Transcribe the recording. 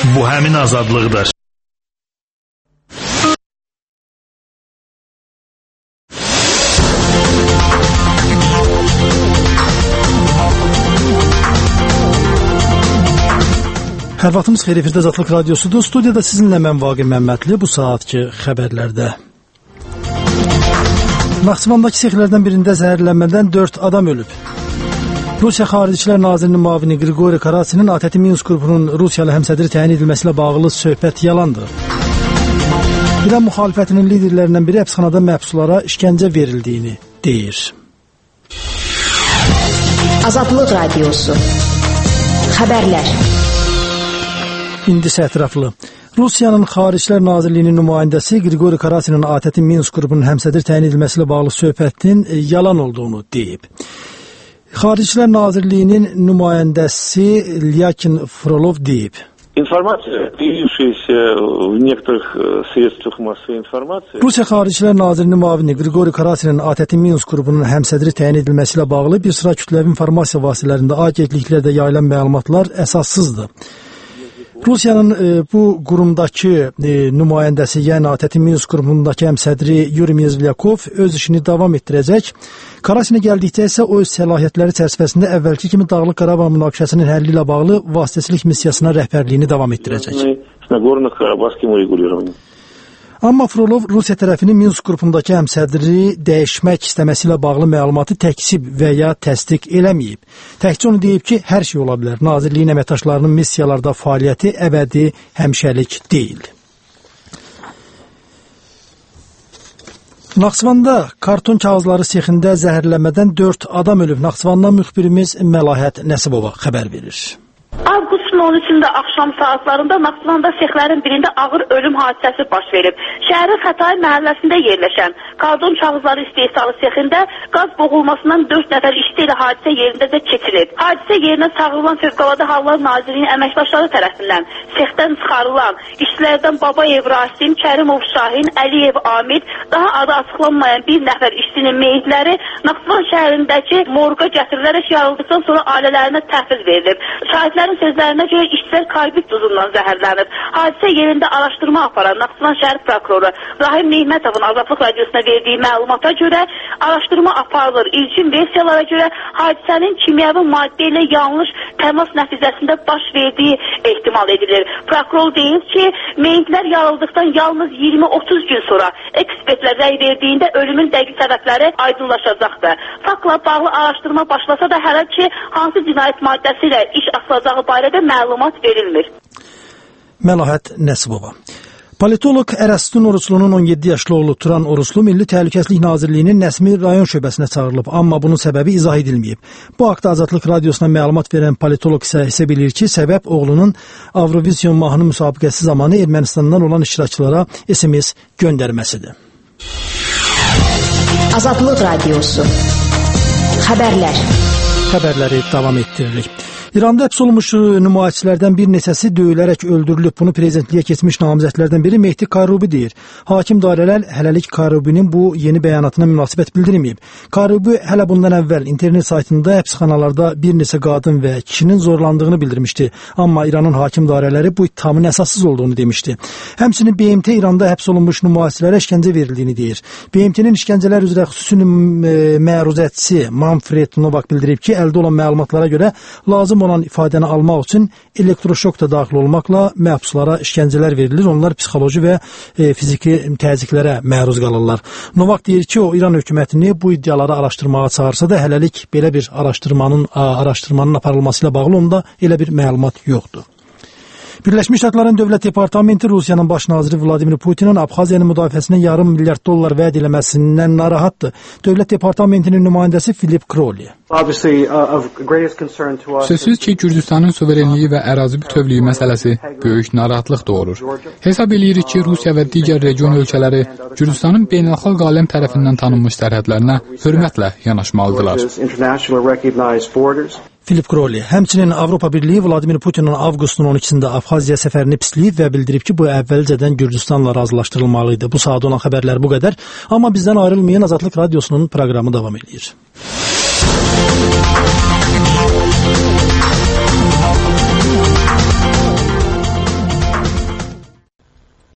Bu həmin azadlıqdır. Hər vaxtımız xeyir, efirdə Azadlıq Radiosudur. Studiyada sizinlə mən Vaqif Məmmədli. Bu saatki xəbərlərdə. Naxçıvandakı sexlərdən birində zəhərlənmədən 4 adam ölüb. Rusiya Xaricilər Nazirinin müavini Qriqori Karasinin ATƏT Minsk qrupunun Rusiyalı həmsədri təyin edilməsi ilə bağlı söhbət yalandır. İran müxalifətinin liderlərindən biri həbsxanada məhbuslara işgəncə verildiyini deyir. Azadlıq Radiosu. Xəbərlər. İndi isə ətraflı. Rusiyanın Xaricilər Nazirliyinin nümayəndəsi Qriqori Karasinin ATƏT Minsk qrupunun həmsədri təyin edilməsi ilə bağlı söhbətin yalan olduğunu deyib. Xaricilər Nazirliyinin nümayəndəsi Lyakin Frolov deyib. Rusiya Xaricilər Nazirinin müavini Qriqori Karasinin ATƏT Minsk qrupunun həmsədri təyin edilməsi ilə bağlı bir sıra kütləvi informasiya vasitələrində agentliklərdə yayılan məlumatlar əsassızdır. Rusiyanın bu qurumdakı nümayəndəsi, yəni ATƏT Minsk qrupundakı həmsədri Yuri Mezlyakov öz işini davam etdirəcək. Karasinə gəldikdə isə o öz səlahiyyətləri çərçivəsində əvvəlki kimi Dağlıq Qarabağ münaqişəsinin həlli ilə bağlı vasitəçilik missiyasına rəhbərliyini davam etdirəcək. Amma Frolov Rusiya tərəfinin Minsk qrupundakı həmsədri dəyişmək istəməsi ilə bağlı məlumatı təkzib və ya təsdiq eləməyib. Təkcə onu deyib ki, hər şey ola bilər. Nazirliyin əməkdaşlarının missiyalarda fəaliyyəti əbədi, həmişəlik deyil. Naxçıvanda karton kağızları sexində zəhərlənmədən 4 adam ölüb. Naxçıvandan müxbirimiz Məlahət Nəsibova xəbər verir. Avqustun 13-də axşam saatlarında Naxçıvanda sexlərin birində ağır ölüm hadisəsi baş verib. Şəhərin Xətai məhəlləsində yerləşən karton kağızları istehsalı sexində qaz boğulmasından 4 nəfər işçi ilə hadisə yerində də keçirilib. Hadisə yerinə çağırılan Fövqəladə Hallar Nazirliyinin əməkdaşları tərəfindən sexdən çıxarılan işçilərdən Babayev Rasim, Kərimov Şahin, Əliyev Amid, daha adı açıqlanmayan bir nəfər işçinin meyitləri Naxçıvan şəhərindəki morqa gətirilərək yarıldıqdan sonra ailələrinə təhvil verilib. Şahidlərin sözlərinə görə işçilər karbid duzundan zəhərlənib. Hadisə yerində araşdırma aparan Naxçıvan şəhər prokuroru Rahim Nehmətovun Azadlıq Radiosuna verdiyi məlumata görə araşdırma aparılır. İlkin versiyalara görə hadisənin kimyəvi maddə ilə yanlış təmas nəticəsində baş verdiyi ehtimal edilir. Prokuror deyir ki, meyitlər yarıldıqdan yalnız 20-30 gün sonra ekspertlər rəy verdiyində ölümün dəqiq səbəbləri aydınlaşacaqdır. Faktla bağlı araşdırma başlasa da hələ ki, hansı cinayət maddəsi ilə iş açılacağı barədə məlumat verilmir. Məlahət Nəsibova. Politolog Ərəstun Oruçlunun 17 yaşlı oğlu Turan Oruçlu Milli Təhlükəsizlik Nazirliyinin Nəsmi rayon şöbəsinə çağırılıb, amma bunun səbəbi izah edilməyib. Bu haqda Azadlıq Radiosuna məlumat verən politolog isə hesab edir ki, səbəb oğlunun Avrovision mahnı müsabiqəsi zamanı Ermənistandan olan iştirakçılara SMS göndərməsidir. Azadlıq Radiosu. Xəbərlər. Xəbərləri davam etdiririk. İranda həbs olmuş nümayişçilərdən bir neçəsi döyülərək öldürülüb. Bunu prezidentliyə keçmiş namizədlərdən biri Mehdi Karubi deyir. Hakim dairələr hələlik Karubinin bu yeni bəyanatına münasibət bildirməyib. Karubi hələ bundan əvvəl internet saytında həbsxanalarda bir neçə qadın və kişinin zorlandığını bildirmişdi. Amma İranın hakim dairələri bu ittihamın əsassız olduğunu demişdi. Həmçinin BMT İranda həbs olunmuş nümayişçilərə işgəncə verildiyini deyir. BMT-nin işgəncələr üzrə xüsusi məruzətçisi Manfred Novak bildirib ki, əldə olan məlumatlara görə lazım olan ifadəni almaq üçün elektroşok da daxil olmaqla məhbuslara işgəncələr verilir. Onlar psixoloji və fiziki təzyiqlərə məruz qalırlar. Novak deyir ki, o İran hökumətini bu iddiaları araşdırmağa çağırsa da hələlik belə bir araşdırmanın aparılması ilə bağlı onda elə bir məlumat yoxdur. Birləşmiş Ştatların Dövlət Departamenti Rusiyanın baş naziri Vladimir Putinin Abxaziyanın müdafiəsinə $500 milyon vəd eləməsindən narahatdır. Dövlət Departamentinin nümayəndəsi Filip Kroli. Sözsüz ki, Gürcüstanın suverenliyi və ərazi bütövlüyü məsələsi böyük narahatlıq doğurur. Hesab edirik ki, Rusiya və digər region ölkələri Gürcüstanın beynəlxalq aləm tərəfindən tanınmış sərhədlərinə hörmətlə yanaşmalıdırlar. Filip Kroli. Həmçinin Avropa Birliyi Vladimir Putinin avqustun 12-sində Abxaziya səfərini pisləyib və bildirib ki, bu əvvəlcədən Gürcüstanla razılaşdırılmalıydı. Bu saat olan xəbərlər bu qədər. Amma bizdən ayrılmayan Azadlıq Radiosunun proqramı davam edir.